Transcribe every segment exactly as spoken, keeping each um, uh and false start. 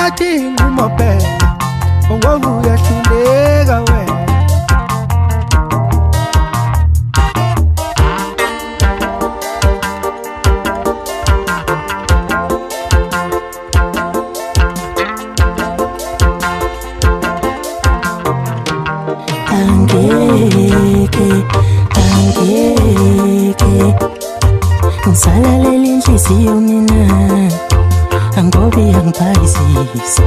ngathi ngumopela ngoba uyahluleka wena. Angeke, angeke ngisalalela inhliziyo mina angobi yangiphakisisa.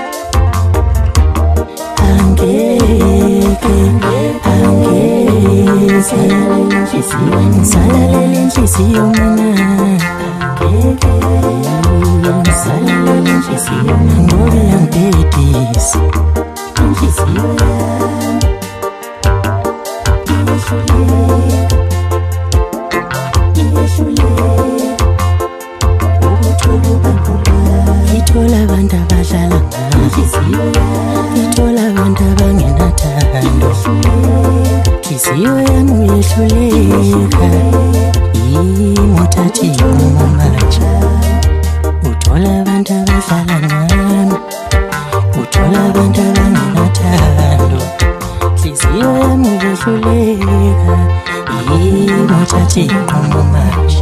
Angeke, angeke ngisalalela inhliziyo mina angeke ngisalalela inhliziyo angobi yangibhedisa. Inhliziyo ithola abantu abadlala ngami, ithola abantu abangenathando. Inhliziyo yami uyehluleka, yimi uthathe inqumo manje. Uthola abantu abadlala ngami, uthola abantu abangenathando. Inhliziyo yami uyehluleka, yimi uthathe inqumo manje.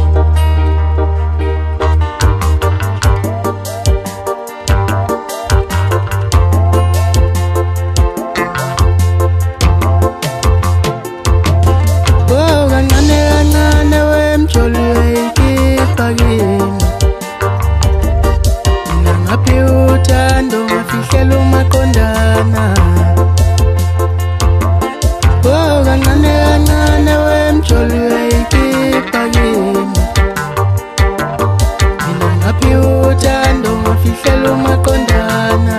Uthando ngafihlela umaqondana, oh kancane kancane wemjolo uyayikhipha kimi. Mina ngaphi uthando ngafihlela umaqondana,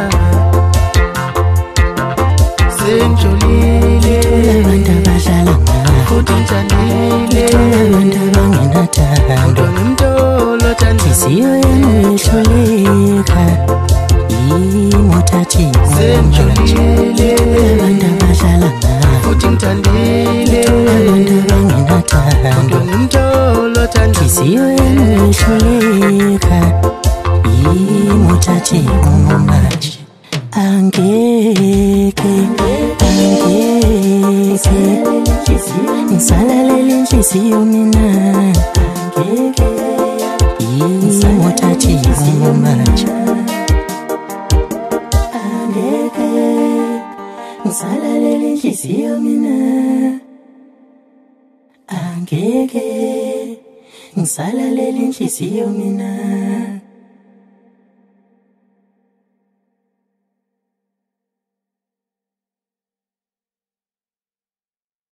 sengijolile abantu abadlala ngami futhi ngithandile, abantu abangenathando. Ngimtolo thandile, inhliziyo yami uyehluleka, yimi uthathe inqumo manje. Abantu abadlala ngami futhi ngithandile, abantu abangenathando. Ngimtolo thandile, inhliziyo yami uyehluleka, yimi uthathe inqumo manje. Angeke, angeke ngisalalela inhliziyo mina angeke yimi uthathe inqumo manje. Angeke ngisalalela inhliziyo mina angeke ngisalalela inhliziyo mina.